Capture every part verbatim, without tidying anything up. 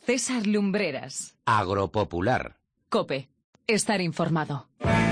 César Lumbreras. Agropopular. COPE. Estar informado.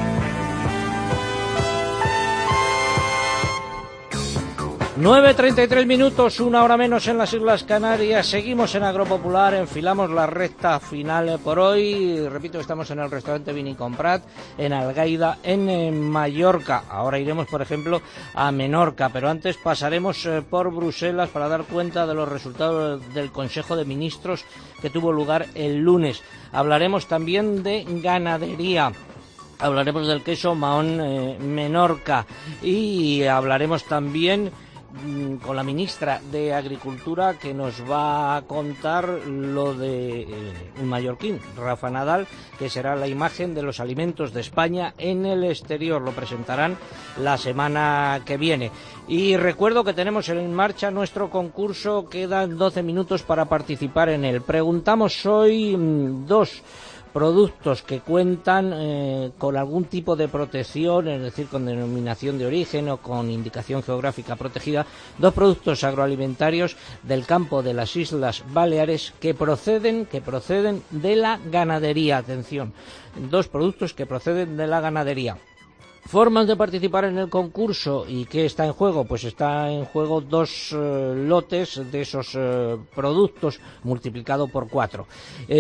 nueve treinta y tres minutos, una hora menos en las Islas Canarias. Seguimos en Agropopular, enfilamos la recta final por hoy. Repito, estamos en el restaurante Vinicomprat, en Algaida, en, en Mallorca. Ahora iremos, por ejemplo, a Menorca, pero antes pasaremos eh, por Bruselas para dar cuenta de los resultados del Consejo de Ministros que tuvo lugar el lunes. Hablaremos también de ganadería. Hablaremos del queso Mahón eh, Menorca y hablaremos también con la ministra de Agricultura, que nos va a contar lo de eh, un mallorquín, Rafa Nadal, que será la imagen de los alimentos de España en el exterior. Lo presentarán la semana que viene. Y recuerdo que tenemos en marcha nuestro concurso. Quedan doce minutos para participar en él. Preguntamos hoy mmm, dos productos que cuentan eh, con algún tipo de protección, es decir, con denominación de origen o con indicación geográfica protegida, dos productos agroalimentarios del campo de las Islas Baleares que proceden, que proceden de la ganadería. Atención, dos productos que proceden de la ganadería. Formas de participar en el concurso y qué está en juego. Pues está en juego dos eh, lotes de esos eh, productos multiplicado por cuatro.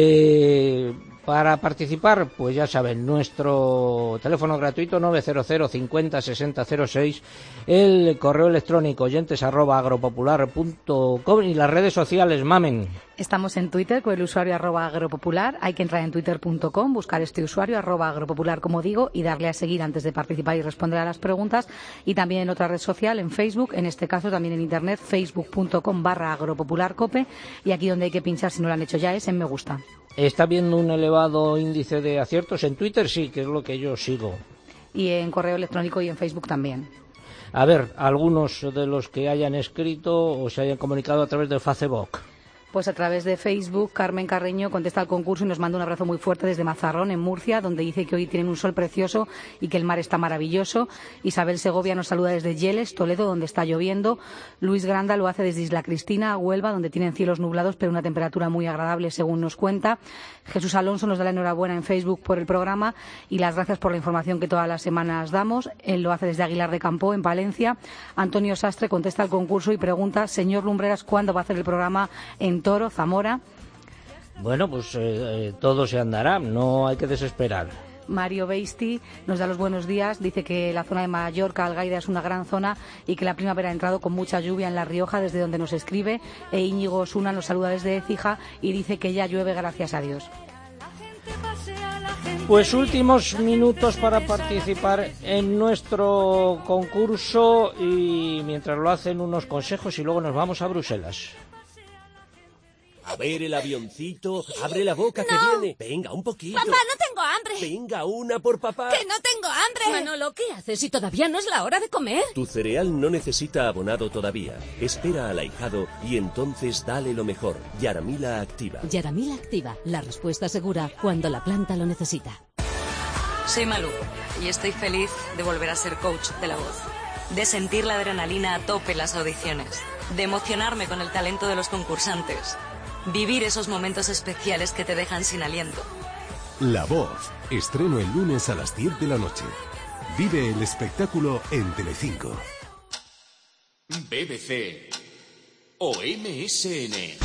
Eh, para participar, pues ya saben, nuestro teléfono gratuito nueve cero cero cincuenta sesenta cero seis, el correo electrónico oyentes arroba agropopular punto com y las redes sociales, mamen. Estamos en Twitter con el usuario arroba agropopular. Hay que entrar en twitter punto com, buscar este usuario arroba agropopular, como digo, y darle a seguir antes de participar y responder a las preguntas. Y también en otra red social, en Facebook, en este caso también en internet, facebook punto com barra agropopularcope. Y aquí donde hay que pinchar, si no lo han hecho ya, es en me gusta. ¿Está viendo un elevado índice de aciertos? En Twitter sí, que es lo que yo sigo. Y en correo electrónico y en Facebook también. A ver, algunos de los que hayan escrito o se hayan comunicado a través del Facebook. Pues a través de Facebook, Carmen Carreño contesta al concurso y nos manda un abrazo muy fuerte desde Mazarrón, en Murcia, donde dice que hoy tienen un sol precioso y que el mar está maravilloso. Isabel Segovia nos saluda desde Yeles, Toledo, donde está lloviendo. Luis Granda lo hace desde Isla Cristina, Huelva, donde tienen cielos nublados, pero una temperatura muy agradable, según nos cuenta. Jesús Alonso nos da la enhorabuena en Facebook por el programa y las gracias por la información que todas las semanas damos. Él lo hace desde Aguilar de Campo, en Palencia. Antonio Sastre contesta al concurso y pregunta: señor Lumbreras, ¿cuándo va a hacer el programa en Toro, Zamora? Bueno, pues eh, eh, todo se andará, no hay que desesperar. Mario Beisti nos da los buenos días, dice que la zona de Mallorca, Algaida, es una gran zona y que la primavera ha entrado con mucha lluvia en La Rioja, desde donde nos escribe. E Íñigo Osuna nos saluda desde Écija y dice que ya llueve, gracias a Dios. Pues últimos minutos para participar en nuestro concurso y mientras lo hacen unos consejos y luego nos vamos a Bruselas. A ver el avioncito, abre la boca no. que viene. Venga, un poquito. Papá, no tengo hambre. Venga, una por papá. Que no tengo hambre. Manolo, ¿qué haces si todavía no es la hora de comer? Tu cereal no necesita abonado todavía. Espera al ahijado y entonces dale lo mejor. Yaramila Activa. Yaramila Activa, la respuesta segura cuando la planta lo necesita. Soy Malú y estoy feliz de volver a ser coach de la voz. De sentir la adrenalina a tope en las audiciones. De emocionarme con el talento de los concursantes. Vivir esos momentos especiales que te dejan sin aliento. La Voz, estreno el lunes a las diez de la noche. Vive el espectáculo en Telecinco. B B C o M S N.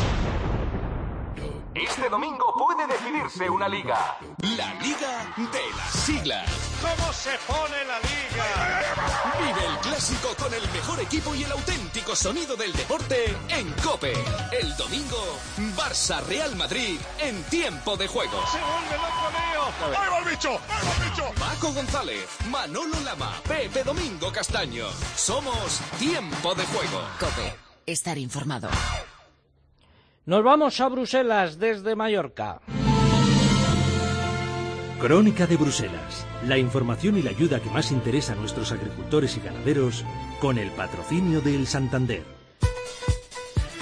Este domingo puede decidirse una liga. La Liga de las Siglas. ¿Cómo se pone la liga? Vive el clásico con el mejor equipo y el auténtico sonido del deporte en COPE. El domingo, Barça-Real Madrid en tiempo de juego. ¡Se vuelve loco Leo! ¡Ahí va el bicho! ¡Ahí va el bicho! Paco González, Manolo Lama, Pepe Domingo Castaño. Somos Tiempo de Juego. COPE. Estar informado. Nos vamos a Bruselas desde Mallorca. Crónica de Bruselas. La información y la ayuda que más interesa a nuestros agricultores y ganaderos con el patrocinio del Santander.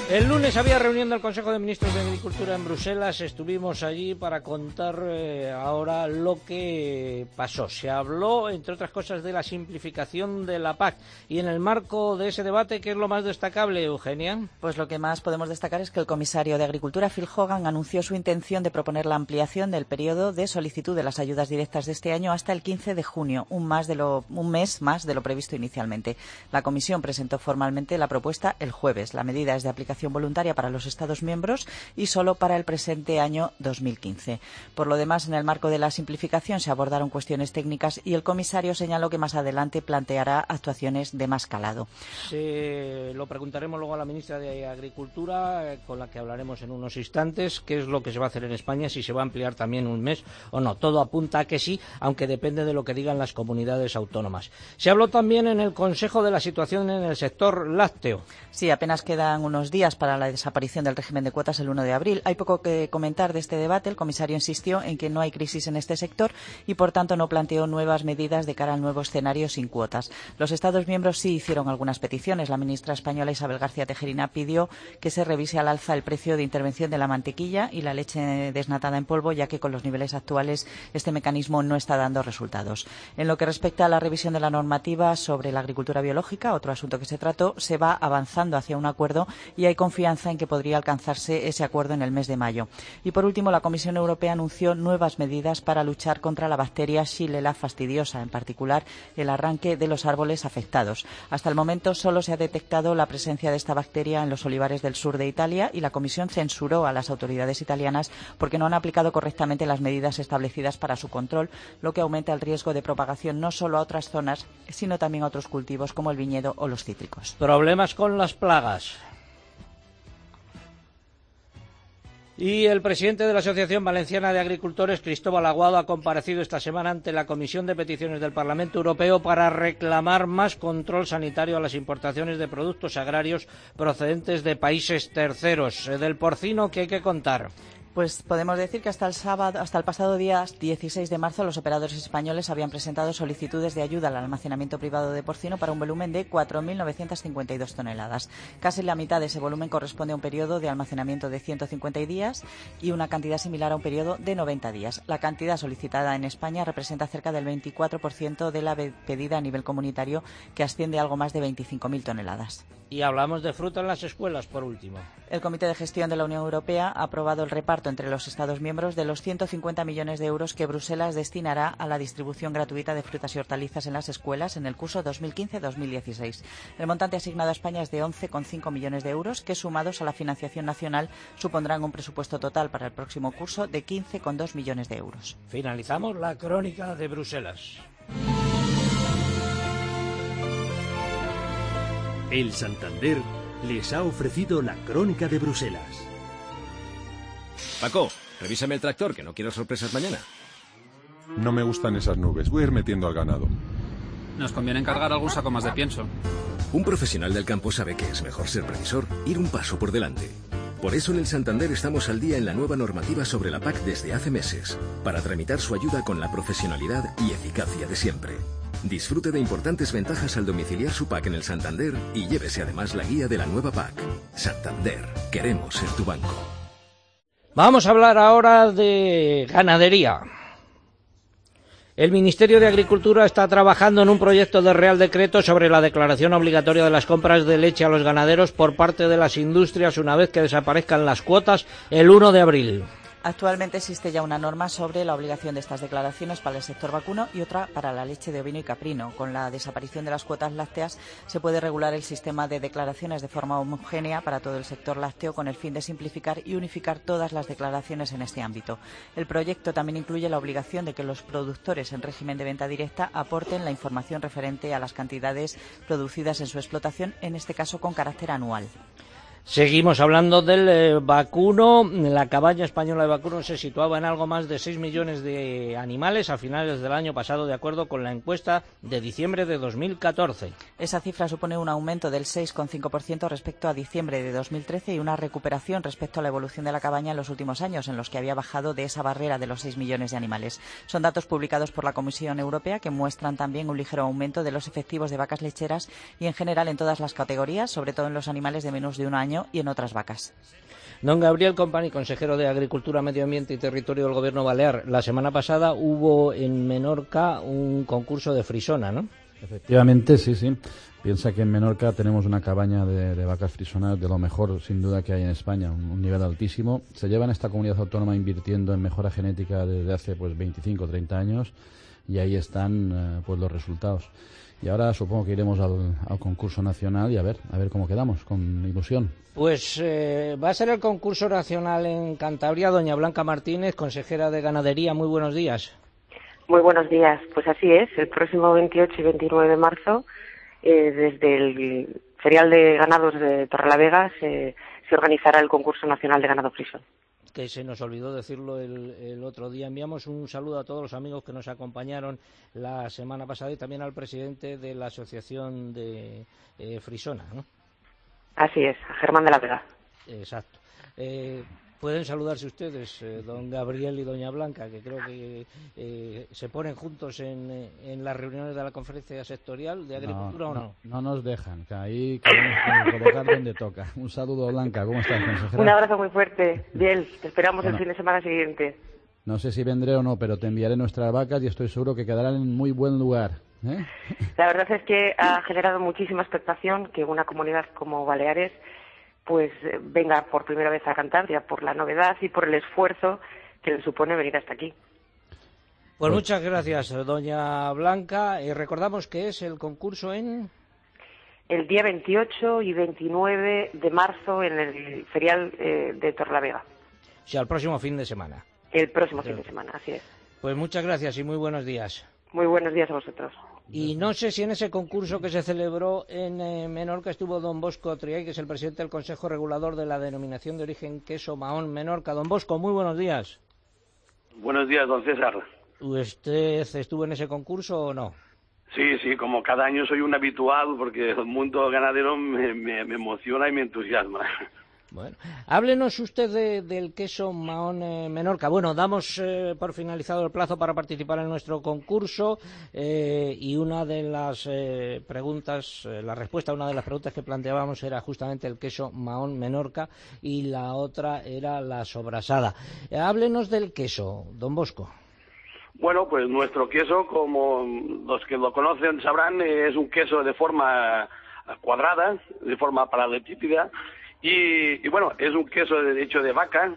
El lunes había reunión del Consejo de Ministros de Agricultura en Bruselas. Estuvimos allí para contar eh, ahora lo que pasó. Se habló, entre otras cosas, de la simplificación de la P A C. Y en el marco de ese debate, ¿qué es lo más destacable, Eugenia? Pues lo que más podemos destacar es que el comisario de Agricultura, Phil Hogan, anunció su intención de proponer la ampliación del periodo de solicitud de las ayudas directas de este año hasta el quince de junio, un, más de lo, un mes más de lo previsto inicialmente. La Comisión presentó formalmente la propuesta el jueves. La medida es de aplicación voluntaria para los Estados miembros y solo para el presente año dos mil quince. Por lo demás, en el marco de la simplificación se abordaron cuestiones técnicas y el comisario señaló que más adelante planteará actuaciones de más calado. Se lo preguntaremos luego a la ministra de Agricultura, con la que hablaremos en unos instantes, qué es lo que se va a hacer en España, si se va a ampliar también un mes o no. Todo apunta a que sí, aunque depende de lo que digan las comunidades autónomas. Se habló también en el Consejo de la situación en el sector lácteo. Sí, apenas quedan unos días para la desaparición del régimen de cuotas el uno de abril. Hay poco que comentar de este debate. El comisario insistió en que no hay crisis en este sector y, por tanto, no planteó nuevas medidas de cara al nuevo escenario sin cuotas. Los Estados miembros sí hicieron algunas peticiones. La ministra española Isabel García Tejerina pidió que se revise al alza el precio de intervención de la mantequilla y la leche desnatada en polvo, ya que con los niveles actuales este mecanismo no está dando resultados. En lo que respecta a la revisión de la normativa sobre la agricultura biológica, otro asunto que se trató, se va avanzando hacia un acuerdo y hay confianza en que podría alcanzarse ese acuerdo en el mes de mayo. Y por último, la Comisión Europea anunció nuevas medidas para luchar contra la bacteria Xylella fastidiosa, en particular el arranque de los árboles afectados. Hasta el momento solo se ha detectado la presencia de esta bacteria en los olivares del sur de Italia y la Comisión censuró a las autoridades italianas porque no han aplicado correctamente las medidas establecidas para su control, lo que aumenta el riesgo de propagación no solo a otras zonas, sino también a otros cultivos como el viñedo o los cítricos. Problemas con las plagas. Y el presidente de la Asociación Valenciana de Agricultores, Cristóbal Aguado, ha comparecido esta semana ante la Comisión de Peticiones del Parlamento Europeo para reclamar más control sanitario a las importaciones de productos agrarios procedentes de países terceros. Del porcino, ¿qué hay que contar? Pues podemos decir que hasta el sábado, hasta el pasado día dieciséis de marzo, los operadores españoles habían presentado solicitudes de ayuda al almacenamiento privado de porcino para un volumen de cuatro mil novecientas cincuenta y dos toneladas. Casi la mitad de ese volumen corresponde a un periodo de almacenamiento de ciento cincuenta días y una cantidad similar a un periodo de noventa días. La cantidad solicitada en España representa cerca del veinticuatro por ciento de la pedida a nivel comunitario, que asciende a algo más de veinticinco mil toneladas. Y hablamos de fruta en las escuelas, por último. El Comité de Gestión de la Unión Europea ha aprobado el reparto entre los Estados miembros de los ciento cincuenta millones de euros que Bruselas destinará a la distribución gratuita de frutas y hortalizas en las escuelas en el curso dos mil quince dos mil dieciséis. El montante asignado a España es de once coma cinco millones de euros, que sumados a la financiación nacional supondrán un presupuesto total para el próximo curso de quince coma dos millones de euros. Finalizamos la crónica de Bruselas. El Santander les ha ofrecido la crónica de Bruselas. Paco, revísame el tractor, que no quiero sorpresas mañana. No me gustan esas nubes, voy a ir metiendo al ganado. Nos conviene encargar algún saco más de pienso. Un profesional del campo sabe que es mejor ser previsor, ir un paso por delante. Por eso en el Santander estamos al día en la nueva normativa sobre la P A C desde hace meses, para tramitar su ayuda con la profesionalidad y eficacia de siempre. Disfrute de importantes ventajas al domiciliar su P A C en el Santander y llévese además la guía de la nueva P A C. Santander, queremos ser tu banco. Vamos a hablar ahora de ganadería. El Ministerio de Agricultura está trabajando en un proyecto de Real Decreto sobre la declaración obligatoria de las compras de leche a los ganaderos por parte de las industrias una vez que desaparezcan las cuotas el uno de abril. Actualmente existe ya una norma sobre la obligación de estas declaraciones para el sector vacuno y otra para la leche de ovino y caprino. Con la desaparición de las cuotas lácteas se puede regular el sistema de declaraciones de forma homogénea para todo el sector lácteo con el fin de simplificar y unificar todas las declaraciones en este ámbito. El proyecto también incluye la obligación de que los productores en régimen de venta directa aporten la información referente a las cantidades producidas en su explotación, en este caso con carácter anual. Seguimos hablando del eh, vacuno. La cabaña española de vacuno se situaba en algo más de seis millones de animales a finales del año pasado, de acuerdo con la encuesta de diciembre de dos mil catorce. Esa cifra supone un aumento del seis coma cinco por ciento respecto a diciembre de dos mil trece y una recuperación respecto a la evolución de la cabaña en los últimos años, en los que había bajado de esa barrera de los seis millones de animales. Son datos publicados por la Comisión Europea que muestran también un ligero aumento de los efectivos de vacas lecheras y en general en todas las categorías, sobre todo en los animales de menos de un año rebaño y en otras vacas. Don Gabriel Company, consejero de Agricultura, Medio Ambiente y Territorio del Gobierno Balear. La semana pasada hubo en Menorca un concurso de frisona, ¿no? Efectivamente, sí, sí. Piensa que en Menorca tenemos una cabaña de, de vacas frisonas de lo mejor, sin duda, que hay en España, un, un nivel altísimo. Se lleva en esta comunidad autónoma invirtiendo en mejora genética desde hace pues veinticinco o treinta años y ahí están eh, pues los resultados. Y ahora supongo que iremos al, al concurso nacional y a ver, a ver cómo quedamos, con ilusión. Pues eh, va a ser el concurso nacional en Cantabria. Doña Blanca Martínez, consejera de Ganadería, muy buenos días. Muy buenos días. Pues así es, el próximo veintiocho y veintinueve de marzo, eh, desde el Ferial de Ganados de Torrelavega, se, se organizará el concurso nacional de ganado frisón. Que se nos olvidó decirlo el, el otro día. Enviamos un saludo a todos los amigos que nos acompañaron la semana pasada y también al presidente de la Asociación de eh, Frisona, ¿no? Así es, a Germán de la Vega. Exacto. Eh, pueden saludarse ustedes, eh, don Gabriel y doña Blanca, que creo que eh, se ponen juntos en, en las reuniones de la conferencia sectorial de Agricultura, no, ¿o no? no? No nos dejan, que ahí queremos colocar donde toca. Un saludo, Blanca. ¿Cómo estás, consejera? Un abrazo muy fuerte. Biel, te esperamos bueno, el fin de semana siguiente. No sé si vendré o no, pero te enviaré nuestras vacas y estoy seguro que quedarán en muy buen lugar, ¿eh? La verdad es que ha generado muchísima expectación que una comunidad como Baleares pues venga por primera vez a Cantabria, por la novedad y por el esfuerzo que le supone venir hasta aquí. Pues muchas gracias, doña Blanca. Y recordamos que es el concurso en... El día veintiocho y veintinueve de marzo en el ferial eh, de Torrelavega. O sea, el próximo fin de semana. El próximo fin de semana, así es. Pues muchas gracias y muy buenos días. Muy buenos días a vosotros. Y no sé si en ese concurso que se celebró en eh, Menorca estuvo don Bosco Triay, que es el presidente del Consejo Regulador de la Denominación de Origen Queso Mahón Menorca. Don Bosco, muy buenos días. Buenos días, don César. ¿Usted estuvo en ese concurso o no? Sí, sí, como cada año soy un habitual, porque el mundo ganadero me, me, me emociona y me entusiasma. Bueno, háblenos usted de, del queso Mahón eh, Menorca. Bueno, damos eh, por finalizado el plazo para participar en nuestro concurso eh, y una de las eh, preguntas, eh, la respuesta a una de las preguntas que planteábamos era justamente el queso Mahón Menorca y la otra era la sobrasada. Eh, háblenos del queso, don Bosco. Bueno, pues nuestro queso, como los que lo conocen sabrán, es un queso de forma cuadrada, de forma paralelepípeda. Y, y bueno, es un queso de, hecho de vaca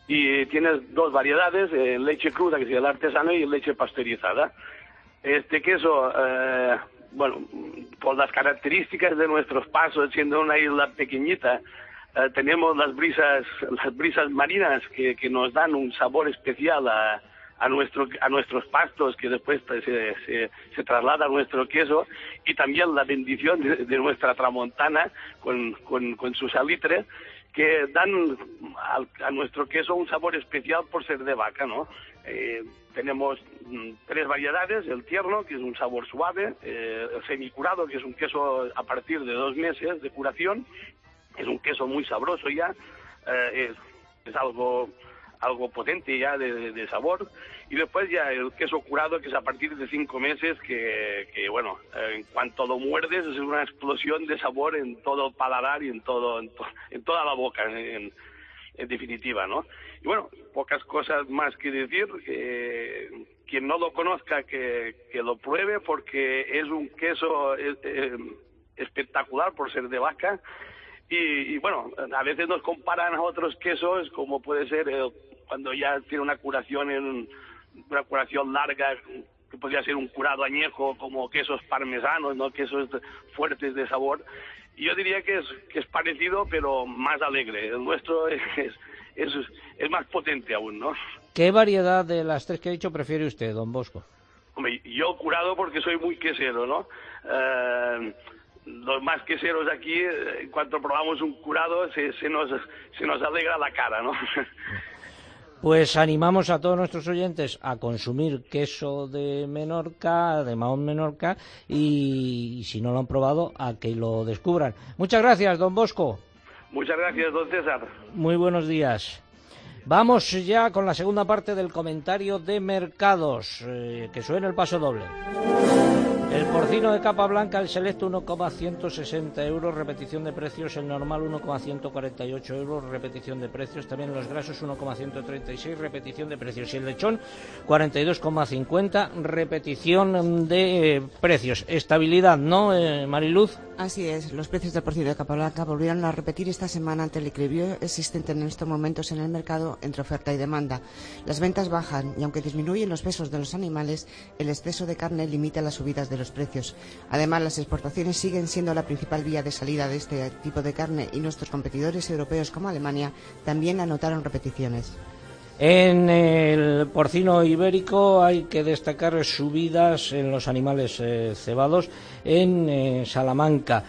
y tiene dos variedades, eh, leche cruda, que sería el artesano, y leche pasteurizada. Este queso, eh, bueno, por las características de nuestros pasos, siendo una isla pequeñita, eh, tenemos las brisas, las brisas marinas que, que nos dan un sabor especial a, a, nuestro, a nuestros pastos, que después se, se, se traslada a nuestro queso, y también la bendición de, de nuestra tramontana con, con, con su salitre, que dan a, a nuestro queso un sabor especial por ser de vaca, ¿no? Eh, tenemos mm, tres variedades: el tierno, que es un sabor suave, eh, el semicurado, que es un queso a partir de dos meses de curación, es un queso muy sabroso ya, eh, es, es algo... algo potente ya de, de, de sabor, y después ya el queso curado, que es a partir de cinco meses, que, que bueno, en cuanto lo muerdes es una explosión de sabor en todo el paladar y en todo en, to, en toda la boca, en, en definitiva, ¿no? Y bueno, pocas cosas más que decir. Eh, quien no lo conozca, que, que lo pruebe, porque es un queso eh, eh, espectacular por ser de vaca. Y, y bueno, a veces nos comparan a otros quesos, como puede ser el, cuando ya tiene una curación en una curación larga, que podría ser un curado añejo, como quesos parmesanos, ¿no? Quesos fuertes de sabor. Y yo diría que es que es parecido, pero más alegre. El nuestro es, es, es más potente aún, ¿no? ¿Qué variedad de las tres que he dicho prefiere usted, don Bosco? Hombre, yo curado porque soy muy quesero, ¿no? Eh, los más queseros aquí, en cuanto probamos un curado, se, se, nos, se nos alegra la cara, ¿no? Pues animamos a todos nuestros oyentes a consumir queso de Menorca, de Mahón Menorca, y, y si no lo han probado, a que lo descubran. Muchas gracias, don Bosco. Muchas gracias, don César. Muy buenos días. Vamos ya con la segunda parte del comentario de mercados, eh, que suena el paso doble. El porcino de capa blanca, el selecto, uno coma ciento sesenta euros, repetición de precios. El normal, uno coma ciento cuarenta y ocho euros, repetición de precios. También los grasos, uno coma ciento treinta y seis, repetición de precios. Y el lechón, cuarenta y dos coma cincuenta, repetición de eh, precios. Estabilidad, ¿no, eh, Mariluz? Así es, los precios del porcino de capa blanca volvieron a repetir esta semana ante el equilibrio existente en estos momentos en el mercado entre oferta y demanda. Las ventas bajan y aunque disminuyen los pesos de los animales, el exceso de carne limita las subidas de los precios. Además, las exportaciones siguen siendo la principal vía de salida de este tipo de carne y nuestros competidores europeos como Alemania también anotaron repeticiones. En el porcino ibérico hay que destacar subidas en los animales eh, cebados en eh, Salamanca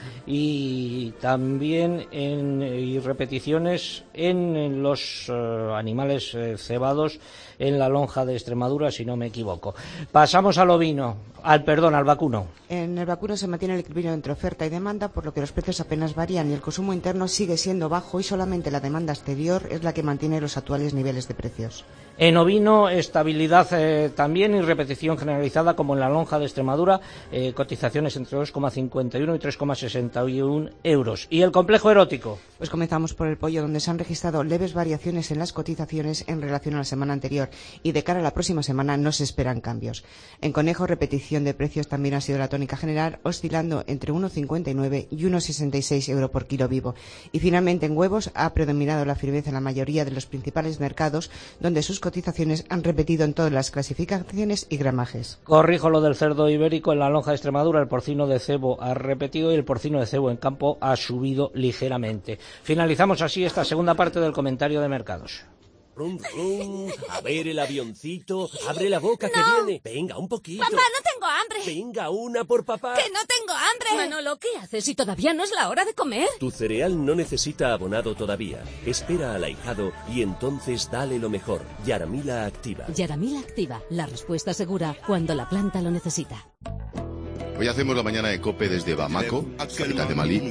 y también en, y repeticiones en, en los eh, animales eh, cebados en la lonja de Extremadura, si no me equivoco. Pasamos al ovino, al perdón, al vacuno. En el vacuno se mantiene el equilibrio entre oferta y demanda, por lo que los precios apenas varían y el consumo interno sigue siendo bajo y solamente la demanda exterior es la que mantiene los actuales niveles de precios. En ovino, estabilidad eh, también y repetición generalizada como en la lonja de Extremadura, eh, cotizaciones entre dos coma cincuenta y uno y tres coma sesenta y uno euros. ¿Y el complejo erótico? Pues comenzamos por el pollo, donde se han registrado leves variaciones en las cotizaciones en relación a la semana anterior y de cara a la próxima semana no se esperan cambios. En conejo, repetición de precios también ha sido la tónica general, oscilando entre uno coma cincuenta y nueve y uno coma sesenta y seis euros por kilo vivo. Y finalmente en huevos ha predominado la firmeza en la mayoría de los principales mercados, donde sus cotizaciones han repetido en todas las clasificaciones y gramajes. Corrijo lo del cerdo ibérico, en la lonja de Extremadura el porcino de cebo ha repetido y el porcino de cebo en campo ha subido ligeramente. Finalizamos así esta segunda parte del comentario de mercados. Rum, rum. A ver el avioncito, abre la boca, no. Que viene. Venga, un poquito. Papá, no tengo hambre. Venga, una por papá. Que no tengo hambre. Manolo, ¿qué haces si todavía no es la hora de comer? Tu cereal no necesita abonado todavía. Espera al ahijado y entonces dale lo mejor. Yaramila Activa. Yaramila Activa, la respuesta segura cuando la planta lo necesita. Hoy hacemos la mañana de COPE desde Bamako, capital de Malí.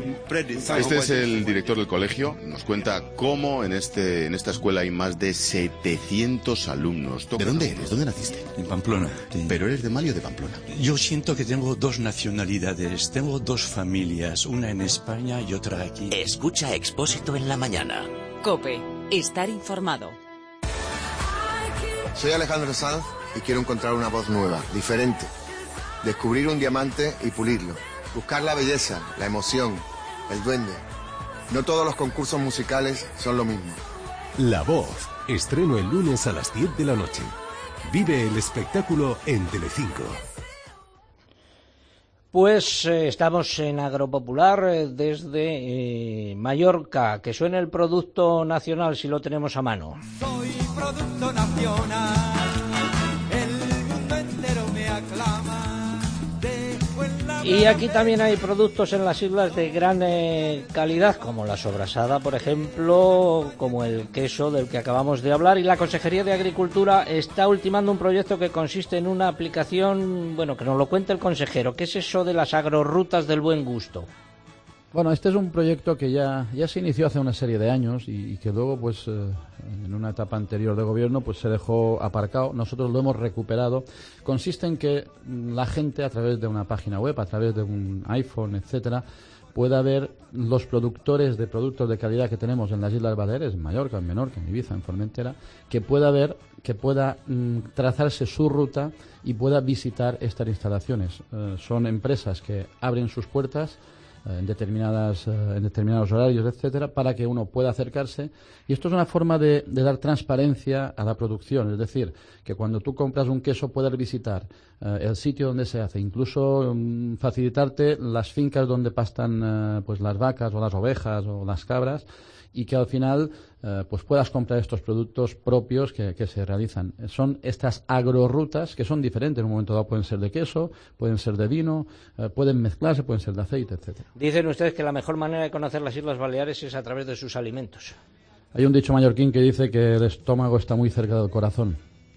Este es el director del colegio. Nos cuenta cómo en este en esta escuela hay más de setecientos alumnos. ¿De dónde eres? ¿Dónde naciste? En Pamplona. Sí. ¿Pero eres de Mali o de Pamplona? Yo siento que tengo dos nacionalidades. Tengo dos familias, una en España y otra aquí. Escucha Expósito en la mañana. COPE. Estar informado. Soy Alejandro Sanz y quiero encontrar una voz nueva, diferente. Descubrir un diamante y pulirlo. Buscar la belleza, la emoción, el duende. No todos los concursos musicales son lo mismo. La Voz. Estreno el lunes a las diez de la noche. Vive el espectáculo en Telecinco. Pues eh, estamos en Agropopular eh, desde eh, Mallorca. Que suene el producto nacional si lo tenemos a mano. Soy producto nacional. El mundo entero me aclama. Y aquí también hay productos en las islas de gran eh, calidad, como la sobrasada, por ejemplo, como el queso del que acabamos de hablar. Y la Consejería de Agricultura está ultimando un proyecto que consiste en una aplicación, bueno, que nos lo cuente el consejero. ¿Qué es eso de las agrorrutas del buen gusto? Bueno, este es un proyecto que ya, ya se inició hace una serie de años y, y que luego, pues, eh, en una etapa anterior de gobierno, pues se dejó aparcado. Nosotros lo hemos recuperado. Consiste en que la gente, a través de una página web, a través de un iPhone, etcétera, pueda ver los productores de productos de calidad que tenemos en las Islas Baleares, en Mallorca, en Menorca, en Ibiza, en Formentera, que pueda ver, que pueda mm, trazarse su ruta y pueda visitar estas instalaciones. Eh, son empresas que abren sus puertas en determinadas en determinados horarios, etcétera, para que uno pueda acercarse. Y esto es una forma de, de dar transparencia a la producción, es decir, que cuando tú compras un queso puedas visitar eh, el sitio donde se hace, incluso um, facilitarte las fincas donde pastan eh, pues las vacas o las ovejas o las cabras, y que al final eh, pues puedas comprar estos productos propios que, que se realizan. Son estas agrorrutas que son diferentes. En un momento dado pueden ser de queso, pueden ser de vino, eh, pueden mezclarse, pueden ser de aceite, etcétera. Dicen ustedes que la mejor manera de conocer las Islas Baleares es a través de sus alimentos. Hay un dicho mallorquín que dice que el estómago está muy cerca del corazón.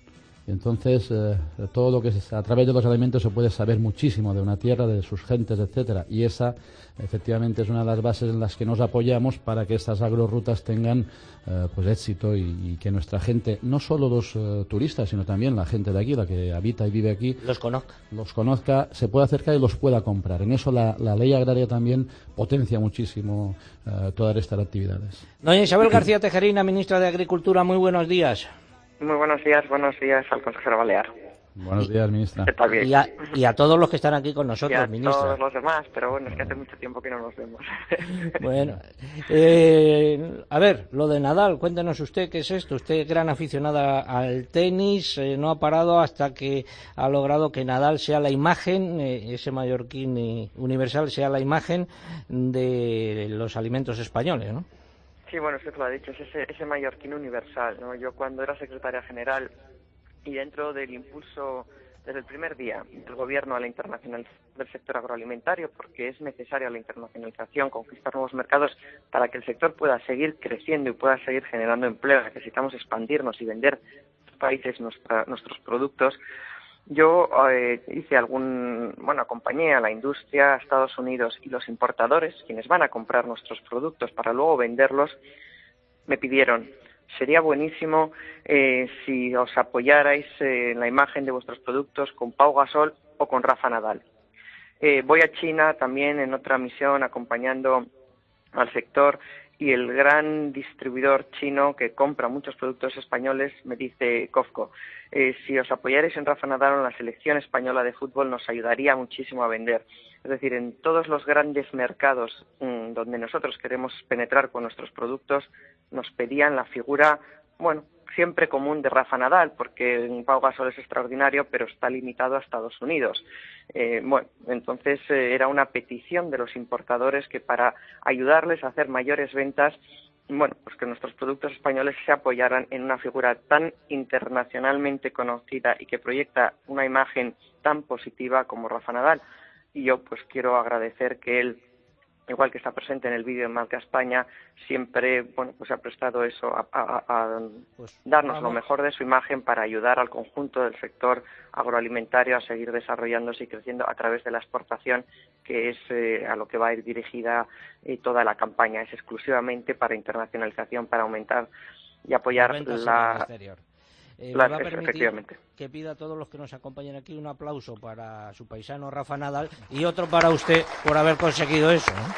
Entonces, eh, todo lo que es, a través de los alimentos se puede saber muchísimo de una tierra, de sus gentes, etcétera. Y esa, efectivamente, es una de las bases en las que nos apoyamos para que estas agrorrutas tengan eh, pues éxito y, y que nuestra gente, no solo los eh, turistas, sino también la gente de aquí, la que habita y vive aquí, los conozca, los conozca, se pueda acercar y los pueda comprar. En eso la, la ley agraria también potencia muchísimo eh, todas estas actividades. Doña Isabel García Tejerina, ministra de Agricultura, muy buenos días. Muy buenos días, buenos días al consejero Balear. Buenos días, ministra. ¿Qué tal? Bien. Y, a, y a todos los que están aquí con nosotros, y a ministra. todos los demás, pero bueno, es que hace mucho tiempo que no nos vemos. Bueno, eh, a ver, lo de Nadal, cuéntenos usted qué es esto. Usted, gran aficionada al tenis, eh, no ha parado hasta que ha logrado que Nadal sea la imagen, eh, ese mallorquín eh, universal, sea la imagen de los alimentos españoles, ¿no? Sí, bueno, usted lo ha dicho, es ese, ese mallorquín universal, ¿no? Yo cuando era secretaria general y dentro del impulso desde el primer día del gobierno a la internacionalización del sector agroalimentario, porque es necesaria la internacionalización, conquistar nuevos mercados para que el sector pueda seguir creciendo y pueda seguir generando empleo. Necesitamos expandirnos y vender a otros países nuestra, nuestros productos. Yo eh, hice algún, bueno, acompañé a la industria, a Estados Unidos y los importadores, quienes van a comprar nuestros productos para luego venderlos, me pidieron, sería buenísimo eh, si os apoyarais eh, en la imagen de vuestros productos con Pau Gasol o con Rafa Nadal. Eh, voy a China también en otra misión acompañando al sector y el gran distribuidor chino que compra muchos productos españoles me dice, Cofco, eh, si os apoyarais en Rafa Nadal o en la selección española de fútbol nos ayudaría muchísimo a vender. Es decir, en todos los grandes mercados mmm, donde nosotros queremos penetrar con nuestros productos nos pedían la figura, bueno, siempre común de Rafa Nadal, porque Pau Gasol es extraordinario, pero está limitado a Estados Unidos. Eh, bueno, entonces eh, era una petición de los importadores que para ayudarles a hacer mayores ventas, bueno, pues que nuestros productos españoles se apoyaran en una figura tan internacionalmente conocida y que proyecta una imagen tan positiva como Rafa Nadal. Y yo pues quiero agradecer que él, igual que está presente en el vídeo de Marca España, siempre bueno pues ha prestado eso a, a, a pues, darnos vamos. lo mejor de su imagen para ayudar al conjunto del sector agroalimentario a seguir desarrollándose y creciendo a través de la exportación, que es eh, a lo que va a ir dirigida eh, toda la campaña. Es exclusivamente para internacionalización, para aumentar y apoyar la... Eh, me va a permitir que pida a todos los que nos acompañan aquí un aplauso para su paisano Rafa Nadal y otro para usted por haber conseguido eso, ¿no?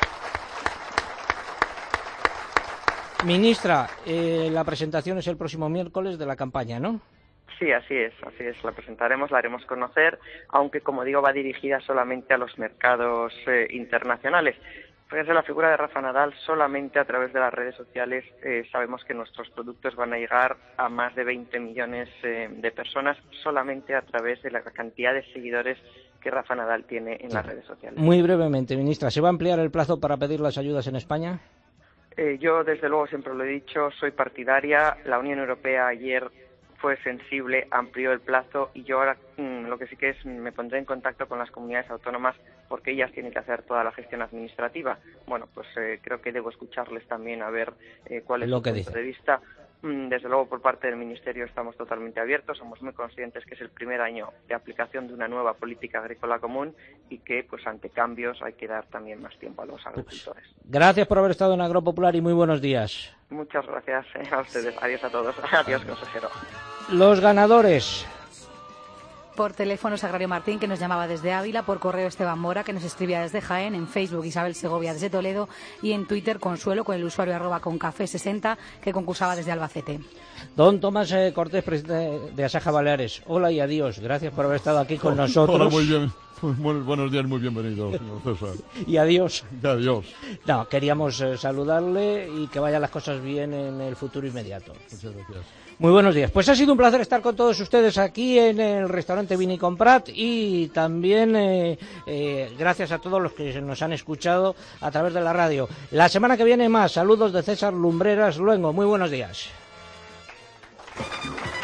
Ministra, eh, la presentación es el próximo miércoles de la campaña, ¿no? Sí, así es, así es. La presentaremos, la haremos conocer, aunque, como digo, va dirigida solamente a los mercados eh, internacionales. Fíjense, la figura de Rafa Nadal, solamente a través de las redes sociales eh, sabemos que nuestros productos van a llegar a más de veinte millones eh, de personas, solamente a través de la cantidad de seguidores que Rafa Nadal tiene en sí. las redes sociales. Muy brevemente, ministra, ¿se va a ampliar el plazo para pedir las ayudas en España? Eh, yo, desde luego, siempre lo he dicho, soy partidaria. La Unión Europea ayer fue sensible, amplió el plazo y yo ahora mmm, lo que sí que es me pondré en contacto con las comunidades autónomas porque ellas tienen que hacer toda la gestión administrativa. Bueno, pues eh, creo que debo escucharles también a ver eh, cuál es lo su que punto dice. de vista. Mm, desde luego, por parte del Ministerio estamos totalmente abiertos, somos muy conscientes que es el primer año de aplicación de una nueva política agrícola común y que, pues ante cambios, hay que dar también más tiempo a los agricultores. Pues, gracias por haber estado en Agropopular y muy buenos días. Muchas gracias eh, a ustedes. Adiós a todos. Adiós, consejero. Los ganadores. Por teléfono Sagrario Martín, que nos llamaba desde Ávila, por correo Esteban Mora, que nos escribía desde Jaén, en Facebook Isabel Segovia desde Toledo y en Twitter Consuelo con el usuario arroba con café sesenta, que concursaba desde Albacete. Don Tomás eh, Cortés, presidente de Asaja Baleares. Hola y adiós. Gracias por haber estado aquí con nosotros. Hola, muy bien. Bueno, buenos días, muy bienvenido, señor César. Y adiós. Y adiós. No, queríamos eh, saludarle y que vayan las cosas bien en el futuro inmediato. Muchas gracias. Muy buenos días. Pues ha sido un placer estar con todos ustedes aquí en el restaurante Vinicomprat y también eh, eh, gracias a todos los que nos han escuchado a través de la radio. La semana que viene más. Saludos de César Lumbreras Luengo. Muy buenos días.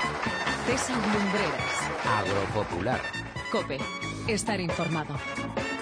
César Lumbreras. Agropopular. COPE. Estar informado.